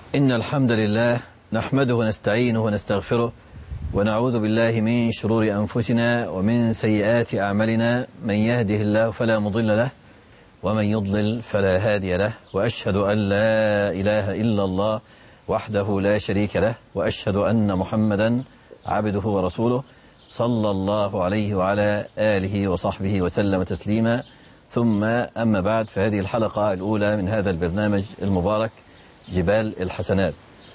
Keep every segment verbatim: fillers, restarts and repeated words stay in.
إن الحمد لله نحمده ونستعينه ونستغفره ونعوذ بالله من شرور أنفسنا ومن سيئات أعمالنا، من يهده الله فلا مضل له ومن يضلل فلا هادي له، وأشهد أن لا إله إلا الله وحده لا شريك له، وأشهد أن محمدا عبده ورسوله صلى الله عليه وعلى آله وصحبه وسلم تسليما. ثم أما بعد، فهذه الحلقة الأولى من هذا البرنامج المبارك جبال الحسنات،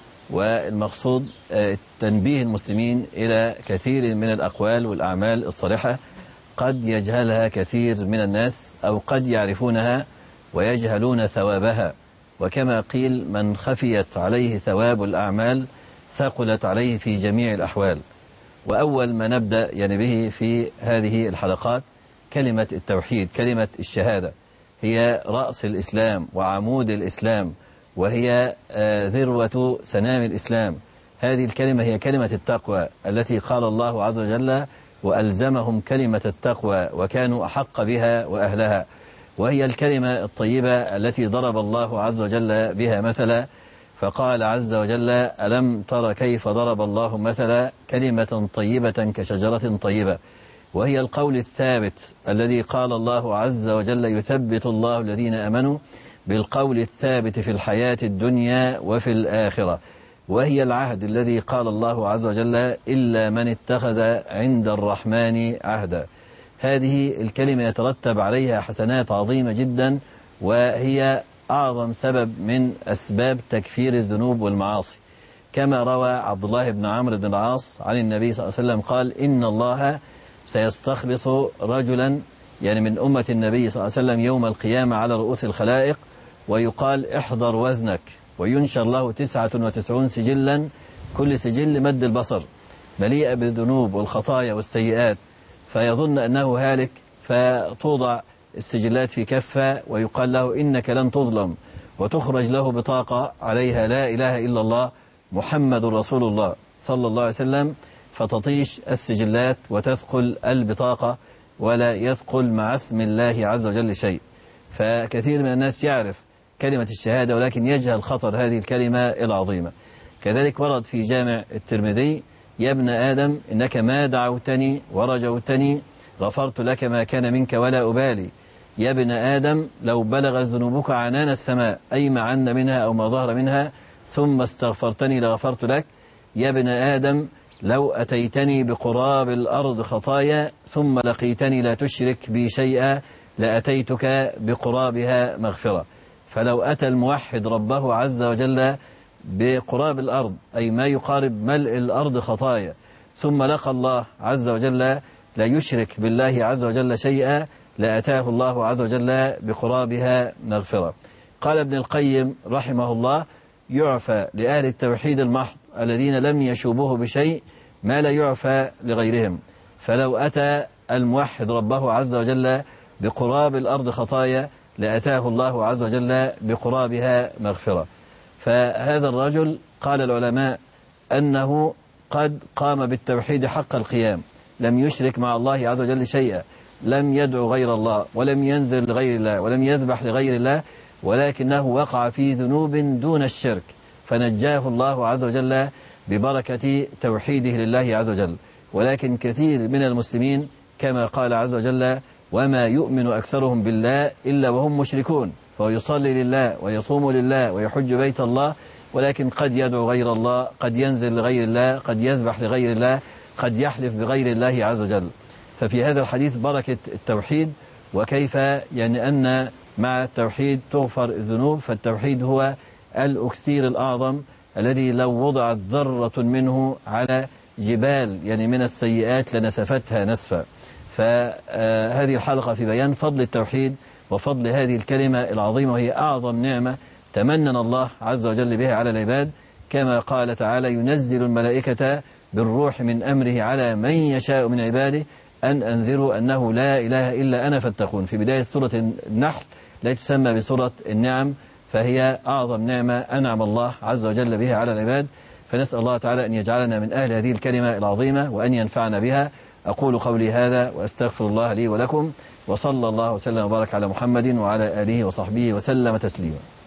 والمقصود تنبيه المسلمين إلى كثير من الأقوال والأعمال الصالحة قد يجهلها كثير من الناس، أو قد يعرفونها ويجهلون ثوابها. وكما قيل: من خفيت عليه ثواب الأعمال ثقلت عليه في جميع الأحوال. وأول ما نبدأ يعني به في هذه الحلقات كلمة التوحيد، كلمة الشهادة، هي رأس الإسلام وعمود الإسلام، وهي ذروة سنام الإسلام. هذه الكلمة هي كلمة التقوى التي قال الله عز وجل: وألزمهم كلمة التقوى وكانوا أحق بها وأهلها. وهي الكلمة الطيبة التي ضرب الله عز وجل بها مثلا، فقال عز وجل: ألم تر كيف ضرب الله مثلا كلمة طيبة كشجرة طيبة. وهي القول الثابت الذي قال الله عز وجل: يثبت الله الذين آمنوا بالقول الثابت في الحياة الدنيا وفي الآخرة. وهي العهد الذي قال الله عز وجل: إلا من اتخذ عند الرحمن عهدا. هذه الكلمة يترتب عليها حسنات عظيمة جدا، وهي أعظم سبب من أسباب تكفير الذنوب والمعاصي، كما روى عبد الله بن عمرو بن العاص عن النبي صلى الله عليه وسلم قال: إن الله سيستخلص رجلا يعني من أمة النبي صلى الله عليه وسلم يوم القيامة على رؤوس الخلائق، ويقال: احضر وزنك، وينشر له تسعة وتسعون سجلا، كل سجل مد البصر، مليئة بالذنوب والخطايا والسيئات، فيظن أنه هالك، فتوضع السجلات في كفة ويقال له: إنك لن تظلم، وتخرج له بطاقة عليها لا إله إلا الله محمد رسول الله صلى الله عليه وسلم، فتطيش السجلات وتثقل البطاقة، ولا يثقل مع اسم الله عز وجل شيء. فكثير من الناس يعرف كلمة الشهادة ولكن يجهل خطر هذه الكلمة العظيمة. كذلك ورد في جامع الترمذي: يا ابن آدم إنك ما دعوتني ورجوتني غفرت لك ما كان منك ولا أبالي. يا ابن آدم لو بلغت ذنوبك عنان السماء، أي ما عن منها أو ما ظهر منها، ثم استغفرتني لغفرت لك. يا ابن آدم لو أتيتني بقراب الأرض خطايا ثم لقيتني لا تشرك بي شيئا لأتيتك بقرابها مغفرة. فلو أتى الموحد ربه عز وجل بقراب الأرض، أي ما يقارب ملء الأرض خطايا، ثم لقى الله عز وجل لا يشرك بالله عز وجل شيئا، لأتاه الله عز وجل بقرابها مغفرة. قال ابن القيم رحمه الله: يعفى لأهل التوحيد المحض الذين لم يشوبوه بشيء ما لا يعفى لغيرهم. فلو أتى الموحد ربه عز وجل بقراب الأرض خطايا لأتاه الله عز وجل بقرابها مغفرة. فهذا الرجل قال العلماء أنه قد قام بالتوحيد حق القيام، لم يشرك مع الله عز وجل شيئا، لم يدعو غير الله، ولم ينذر لغير الله، ولم يذبح لغير الله، ولكنه وقع في ذنوب دون الشرك، فنجاه الله عز وجل ببركة توحيده لله عز وجل. ولكن كثير من المسلمين كما قال عز وجل: وما يؤمن أكثرهم بالله إلا وهم مشركون. فهو يصلي لله ويصوم لله ويحج بيت الله، ولكن قد يدعو غير الله، قد ينذر لغير الله، قد يذبح لغير الله، قد يحلف بغير الله عز وجل. ففي هذا الحديث بركة التوحيد، وكيف يعني أن مع التوحيد تغفر الذنوب. فالتوحيد هو الأكسير الأعظم الذي لو وضعت ذرة منه على جبال يعني من السيئات لنسفتها نسفا. فهذه الحلقة في بيان فضل التوحيد وفضل هذه الكلمة العظيمة، وهي أعظم نعمة تمنن الله عز وجل بها على العباد، كما قال تعالى: ينزل الملائكة بالروح من أمره على من يشاء من عباده أن أنذروا أنه لا إله إلا أنا فاتقون، في بداية سورة النحل التي تسمى بسورة النعم. فهي أعظم نعمة أنعم الله عز وجل بها على العباد. فنسأل الله تعالى أن يجعلنا من أهل هذه الكلمة العظيمة وأن ينفعنا بها. أقول قولي هذا وأستغفر الله لي ولكم، وصلى الله وسلم وبارك على محمد وعلى آله وصحبه وسلم تسليما.